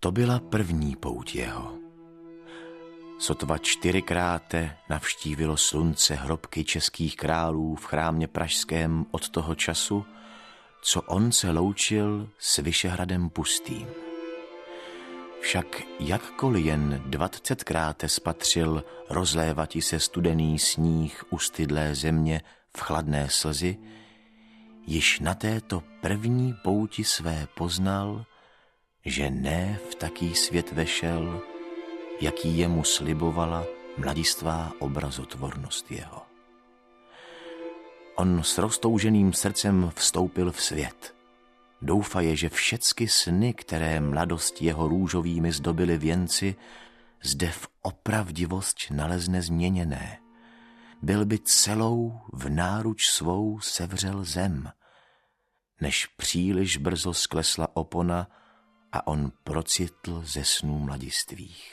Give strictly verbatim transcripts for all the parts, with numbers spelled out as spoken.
To byla první pouť jeho. Sotva čtyřikráte navštívilo slunce hrobky českých králů v chrámě pražském od toho času, co on se loučil s Vyšehradem pustým. Však jakkoliv jen dvacetkrát spatřil rozlévati se studený sníh u stydlé země v chladné slzy, již na této první pouti své poznal, že ne v taký svět vešel, jaký jemu slibovala mladistvá obrazotvornost jeho. On s roztouženým srdcem vstoupil v svět. Doufaje, že všecky sny, které mladost jeho růžovými zdobily věnci, zde v opravdivost nalezne změněné. Byl by celou v náruč svou sevřel zem, než příliš brzo sklesla opona a on procitl ze snů mladistvých.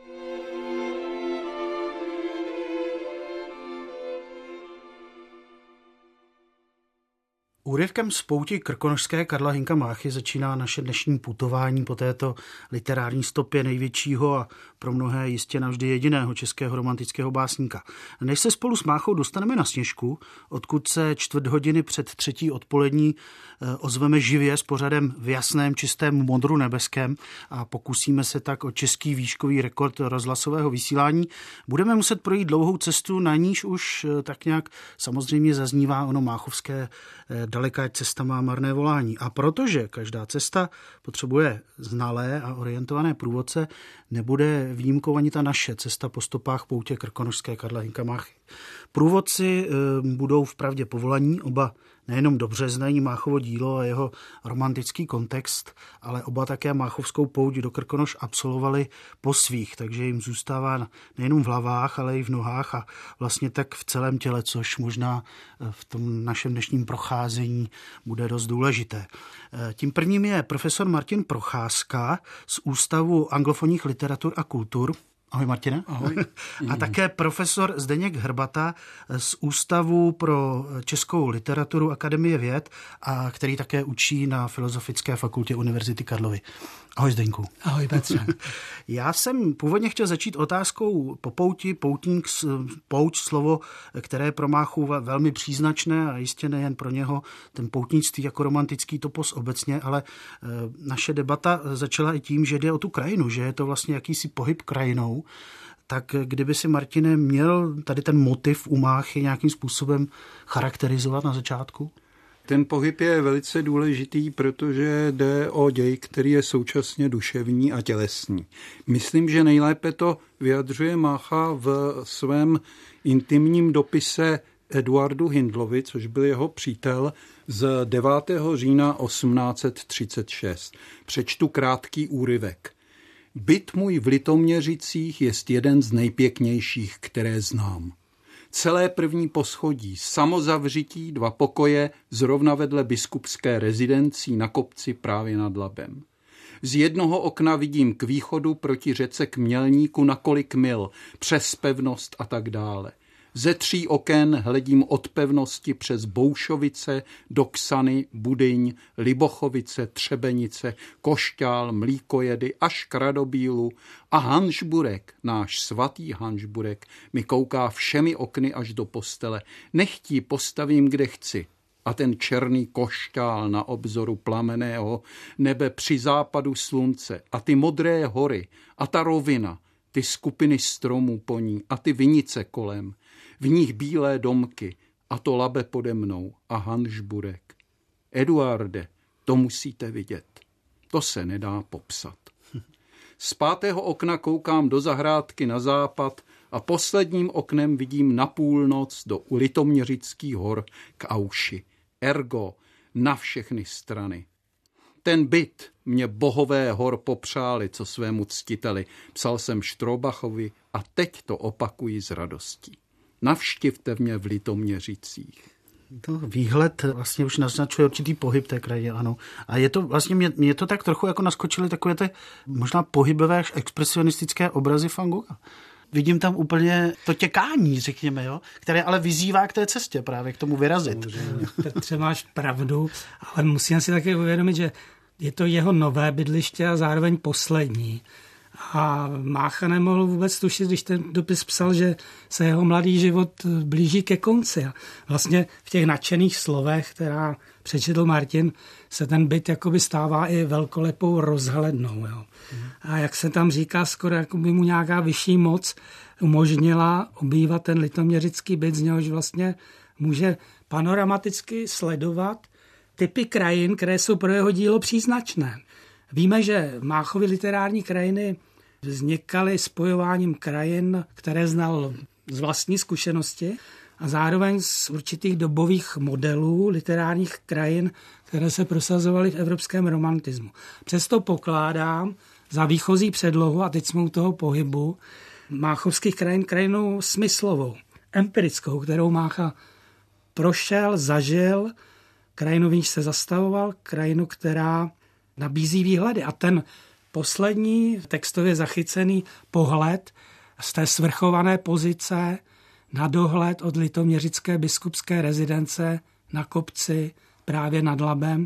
Úryvkem z pouti krkonošské Karla Hynka Máchy začíná naše dnešní putování po této literární stopě největšího a pro mnohé jistě navždy jediného českého romantického básníka. Než se spolu s Máchou dostaneme na Sněžku, odkud se čtvrt hodiny před třetí odpolední ozveme živě s pořadem v jasném, čistém modru nebeském a pokusíme se tak o český výškový rekord rozhlasového vysílání, budeme muset projít dlouhou cestu, na níž už tak nějak samozřejmě zaznívá ono máchovské daleká cesta má marné volání. A protože každá cesta potřebuje znalé a orientované průvodce, nebude výjimkou ani ta naše cesta po stopách poutě krkonošské Karla Hynka Máchy. Průvodci budou vpravdě povolaní, oba nejenom dobře znají Máchovo dílo a jeho romantický kontext, ale oba také máchovskou pouť do Krkonoš absolvovali po svých, takže jim zůstává nejenom v hlavách, ale i v nohách a vlastně tak v celém těle, což možná v tom našem dnešním procházení bude dost důležité. Tím prvním je profesor Martin Procházka z Ústavu anglofonních literatur a kultur. Ahoj Martine. Ahoj. A také profesor Zdeněk Hrbata z Ústavu pro českou literaturu Akademie věd, a který také učí na Filozofické fakultě Univerzity Karlovy. Ahoj Zdeňku. Ahoj Petře. Já jsem původně chtěl začít otázkou po pouti, poutník, pouť, slovo, které je pro Máchu velmi příznačné a jistě nejen pro něho, ten poutnictví jako romantický topos obecně, ale naše debata začala i tím, že jde o tu krajinu, že je to vlastně jakýsi pohyb krajinou. Tak kdyby si, Martine, měl tady ten motiv u Máchy nějakým způsobem charakterizovat na začátku? Ten pohyb je velice důležitý, protože jde o děj, který je současně duševní a tělesný. Myslím, že nejlépe to vyjadřuje Mácha v svém intimním dopise Eduardu Hindlovi, což byl jeho přítel, z devátého října osmnáct set třicet šest. Přečtu krátký úryvek. Byt můj v Litoměřicích jest jeden z nejpěknějších, které znám. Celé první poschodí, samozavřití, dva pokoje, zrovna vedle biskupské rezidencí na kopci právě nad Labem. Z jednoho okna vidím k východu proti řece k Mělníku na kolik mil, přes pevnost a tak dále. Ze tří oken hledím od pevnosti přes Boušovice, do Ksany, Budyň, Libochovice, Třebenice, Košťál, Mlíkojedy až k Radobílu a Hanžburek, náš svatý Hanžburek, mi kouká všemi okny až do postele. Nechtí postavím, kde chci. A ten černý košťál na obzoru plameného nebe při západu slunce a ty modré hory a ta rovina, ty skupiny stromů po ní a ty vinice kolem, v nich bílé domky a to Labe pode mnou a Hanžburek. Eduarde, to musíte vidět. To se nedá popsat. Z pátého okna koukám do zahrádky na západ a posledním oknem vidím na půlnoc do Litoměřických hor k Auši. Ergo na všechny strany. Ten byt mě bohové hor popřáli, co svému ctiteli. Psal jsem Štrobachovi a teď to opakuji s radostí. Navštivte mě v Litoměřicích. To výhled vlastně už naznačuje určitý pohyb té krajině, ano. A je to vlastně, mě, mě to tak trochu jako naskočily takové ty možná pohybové až expresionistické obrazy Van Gogha. Vidím tam úplně to těkání, řekněme, jo, které ale vyzývá k té cestě právě, k tomu vyrazit. Petře, máš pravdu, ale musím si také uvědomit, že Je to jeho nové bydliště a zároveň poslední. A Mácha nemohl vůbec tušit, když ten dopis psal, že se jeho mladý život blíží ke konci. A vlastně v těch nadšených slovech, která přečetl Martin, se ten byt jakoby stává i velkolepou rozhlednou. Jo. A jak se tam říká, skoro jako by mu nějaká vyšší moc umožnila obývat ten litoměřický byt, z něhož vlastně může panoramaticky sledovat typy krajin, které jsou pro jeho dílo příznačné. Víme, že Máchovy literární krajiny vznikaly spojováním krajin, které znal z vlastní zkušenosti a zároveň z určitých dobových modelů literárních krajin, které se prosazovaly v evropském romantismu. Přesto pokládám za výchozí předlohu, a teď jsme u toho pohybu, máchovských krajin krajinu smyslovou, empirickou, kterou Mácha prošel, zažil, krajinu, v níž se zastavoval, krajinu, která nabízí výhledy. A ten poslední textově zachycený pohled z té svrchované pozice na dohled od litoměřické biskupské rezidence na kopci právě nad Labem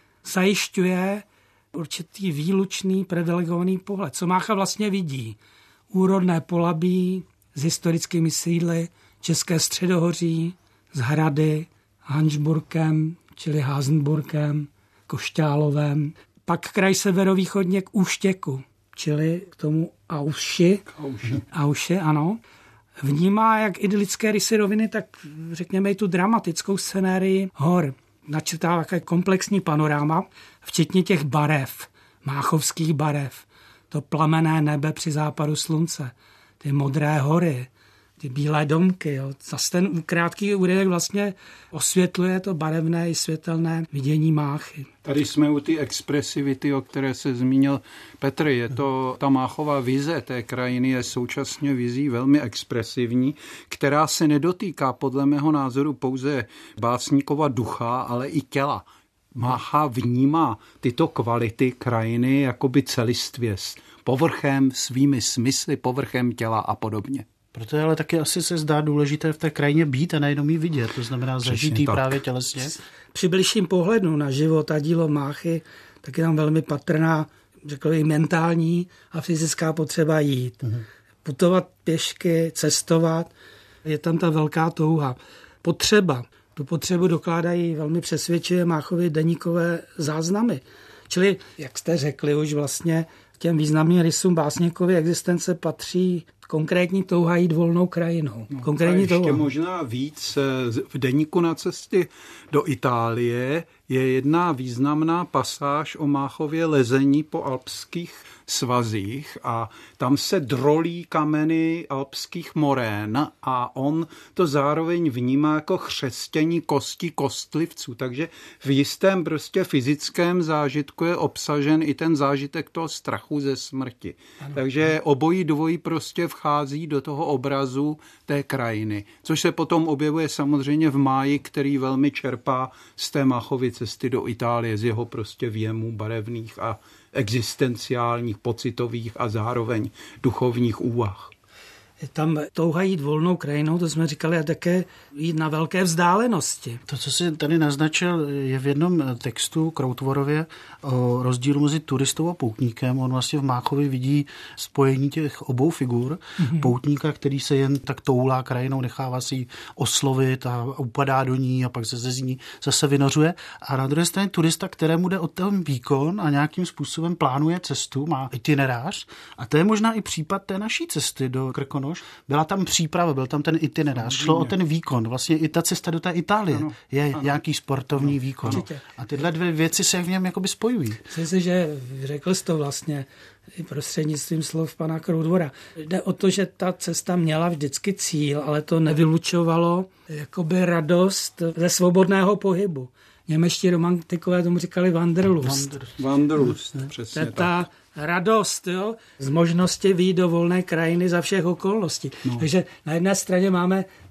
zajišťuje určitý výlučný privilegovaný pohled. Co Mácha vlastně vidí? Úrodné Polabí s historickými sídly, České středohoří, s hrady, Hanšburkem, čili Házenburkem, Košťálovem, pak kraj severovýchodně k Úštěku, čili k tomu Auši. Auši. Auši, ano. Vnímá jak idylické rysy roviny, tak řekněme i tu dramatickou scenérii hor. Načrtává také komplexní panoráma, včetně těch barev, máchovských barev. To plamené nebe při západu slunce, ty modré hory, ty bílé domky. Jo. Zas ten krátký úryvek vlastně osvětluje to barevné i světelné vidění Máchy. Tady jsme u té expresivity, o které se zmínil Petr. Je to, ta Máchová vize té krajiny je současně vizí velmi expresivní, která se nedotýká podle mého názoru pouze básníkova ducha, ale i těla. Mácha vnímá tyto kvality krajiny jakoby celistvě, povrchem, svými smysly, povrchem těla a podobně. Proto je ale taky asi se zdá důležité v té krajině být a nejenom ji vidět, to znamená zažitý právě tělesně. Při bližším pohledu na život a dílo Máchy tak je tam velmi patrná, řekl bych, mentální a fyzická potřeba jít. Mhm. Putovat pěšky, cestovat, je tam ta velká touha. Potřeba. Tu potřebu dokládají velmi přesvědčivě Máchovy deníkové záznamy. Čili, jak jste řekli už vlastně, těm významným rysům básníkovy existence patří konkrétní touha jít volnou krajinou. No, konkrétní a ještě touha. možná víc. V deníku Na cestě do Itálie je jedna významná pasáž o Máchově lezení po alpských svazích a tam se drolí kameny alpských morén a on to zároveň vnímá jako chřestění kosti kostlivců, takže v jistém prostě fyzickém zážitku je obsažen i ten zážitek toho strachu ze smrti. Ano. Takže obojí dvojí prostě vchází do toho obrazu té krajiny, což se potom objevuje samozřejmě v Máji, který velmi čerpá z té Máchovy cesty do Itálie, z jeho prostě věmů barevných a existenciálních, pocitových a zároveň duchovních úvah. Je tam touha jít volnou krajinou, to jsme říkali, a také jít na velké vzdálenosti. To, co si tady naznačil, je v jednom textu Kroutvorově o rozdílu mezi turistou a poutníkem. On vlastně v Máchově vidí spojení těch obou figur. Mm-hmm. Poutníka, který se jen tak toulá krajinou, nechává si ji oslovit a upadá do ní a pak se ze ní zase vynořuje. A na druhé straně turista, kterému jde od toho výkon a nějakým způsobem plánuje cestu, má itinerář. A to je možná i případ té naší cesty do Krkonoš. Byla tam příprava, byl tam ten itinerář, šlo o ten výkon. Vlastně i ta cesta do té Itálie ano, je ano. nějaký sportovní ano, výkon. Určitě. A tyhle dvě věci se v něm jakoby spojují. Myslím si, že řekl jsi to vlastně i prostřednictvím slov pana Kroudvora. Jde o to, že ta cesta měla vždycky cíl, ale to nevylučovalo jakoby radost ze svobodného pohybu. Němečtí romantikové tomu říkali Wanderlust. Wanderlust, přesně tak. Ta radost, jo, z možnosti vyjít do volné krajiny za všech okolností. No. Takže na jedné straně máme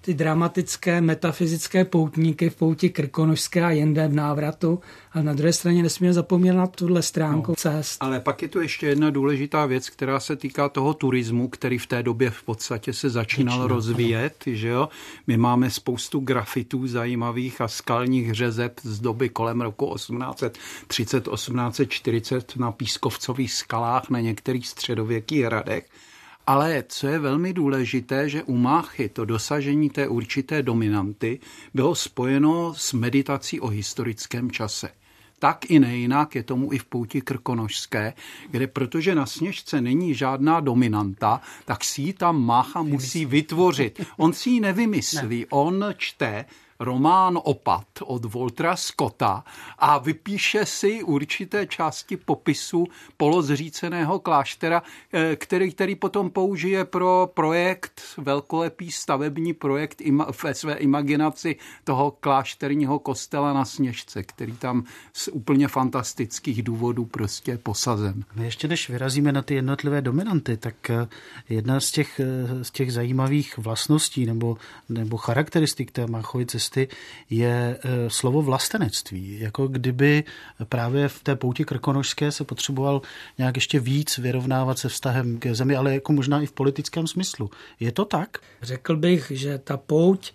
ty dramatické metafyzické poutníky v pouti krkonošské a jinde v návratu, a na druhé straně nesmíme zapomínat na tuhle stránku no, cest. Ale pak je tu ještě jedna důležitá věc, která se týká toho turismu, který v té době v podstatě se začínal Začíná, rozvíjet. Že jo? My máme spoustu grafitů zajímavých a skalních řezeb z doby kolem roku osmnáct třicet osmnáct čtyřicet na pískovcových skalách na některých středověkých hradech. Ale co je velmi důležité, že u Máchy to dosažení té určité dominanty bylo spojeno s meditací o historickém čase. Tak i nejinak je tomu i v pouti krkonošské, kde protože na Sněžce není žádná dominanta, tak si ji tam Mácha musí vytvořit. On si ji nevymyslí, on čte román Opat od Waltera Scotta a vypíše si určité části popisu polozříceného kláštera, který, který potom použije pro projekt, velkolepý stavební projekt ve své imaginaci toho klášterního kostela na Sněžce, který tam z úplně fantastických důvodů prostě je posazen. My ještě než vyrazíme na ty jednotlivé dominanty, tak jedna z těch, z těch zajímavých vlastností nebo, nebo charakteristik té Máchovy cesty je slovo vlastenectví. Jako kdyby právě v té pouti krkonošské se potřeboval nějak ještě víc vyrovnávat se vztahem k zemi, ale jako možná i v politickém smyslu. Je to tak? Řekl bych, že ta pouť,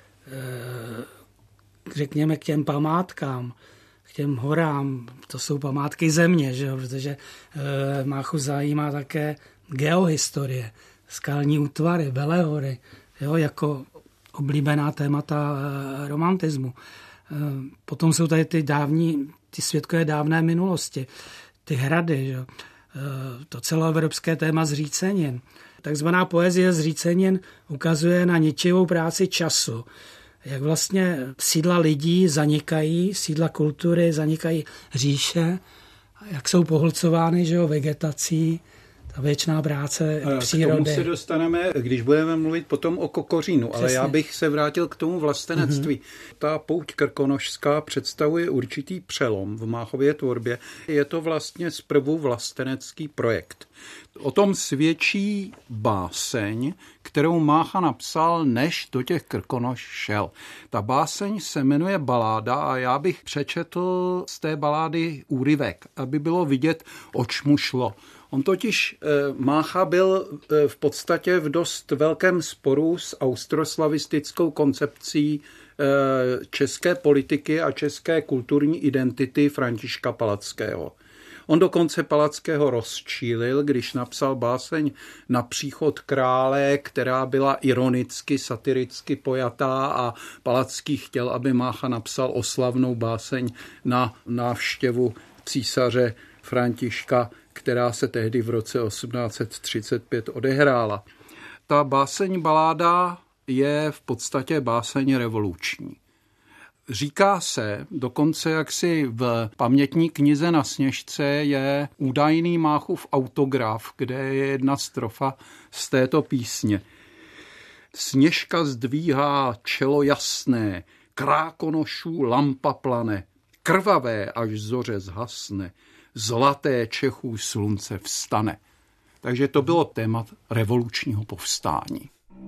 řekněme, k těm památkám, k těm horám, to jsou památky země, že jo? Protože Máchu zajímá také geohistorie, skalní útvary, velehory, jo? Jako oblíbená témata romantismu. Potom jsou tady ty dávní, ty svědkové dávné minulosti, ty hrady, že? To celoevropské téma zřícenin. Takzvaná poezie zřícenin ukazuje na ničivou práci času. Jak vlastně sídla lidí zanikají, sídla kultury zanikají říše, jak jsou pohlcovány, že jo, vegetací, ta věčná práce přírody. K tomu se dostaneme, když budeme mluvit potom o Kokořínu, Přesně. ale já bych se vrátil k tomu vlastenectví. Mm-hmm. Ta pouť krkonošská představuje určitý přelom v Máchově tvorbě. Je to vlastně zprvu vlastenecký projekt. O tom svědčí báseň, kterou Mácha napsal, než do těch Krkonoš šel. Ta báseň se jmenuje Baláda a já bych přečetl z té balády úryvek, aby bylo vidět, oč mu šlo. On totiž, Mácha byl v podstatě v dost velkém sporu s austroslavistickou koncepcí české politiky a české kulturní identity Františka Palackého. On dokonce Palackého rozčílil, když napsal báseň Na příchod krále, která byla ironicky, satiricky pojatá a Palacký chtěl, aby Mácha napsal oslavnou báseň na návštěvu císaře Františka, která se tehdy v roce osmnáct třicet pět odehrála. Ta báseň Baláda je v podstatě báseň revoluční. Říká se, dokonce jaksi v pamětní knize na Sněžce je údajný Máchův autograf, kde je jedna strofa z této písně. Sněžka zdvíhá čelo jasné, Krákonošů lampa plane, krvavé až zoře zhasne, zlaté Čechů slunce vstane. Takže to bylo téma revolučního povstání.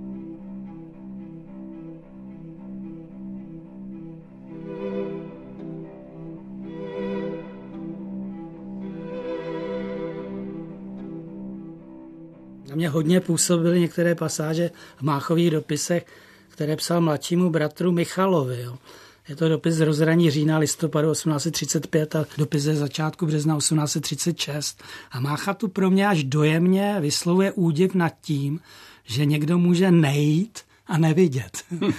Na mě hodně působily některé pasáže v Máchových dopisech, které psal mladšímu bratru Michalovi. Jo. Je to dopis z rozhraní října listopadu osmnáct třicet pět a dopis ze začátku března osmnáct třicet šest. A Mácha tu pro mě až dojemně vyslovuje údiv nad tím, že někdo může nejít a nevidět.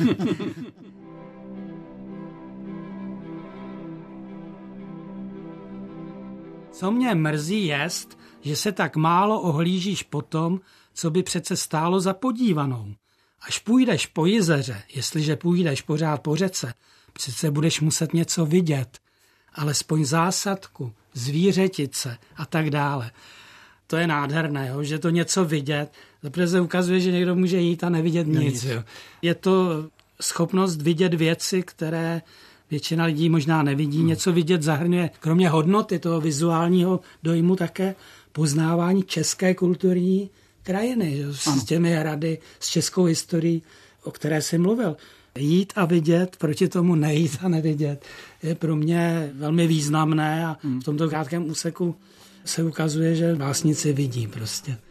Co mě mrzí jest, že se tak málo ohlížíš po tom, co by přece stálo za podívanou. Až půjdeš po jezeře, jestliže půjdeš pořád po řece, přece budeš muset něco vidět, alespoň zásadku, zvířetice a tak dále. To je nádherné, jo? Že to něco vidět, protože se ukazuje, že někdo může jít a nevidět nic. nic. Jo? Je to schopnost vidět věci, které většina lidí možná nevidí. Hmm. Něco vidět zahrnuje, kromě hodnoty toho vizuálního dojmu, také poznávání české kulturní krajiny, jo? S těmi hrady, s českou historií. o které jsi mluvil. Jít a vidět, proti tomu nejít a nevidět, je pro mě velmi významné a v tomto krátkém úseku se ukazuje, že básníci vidí prostě.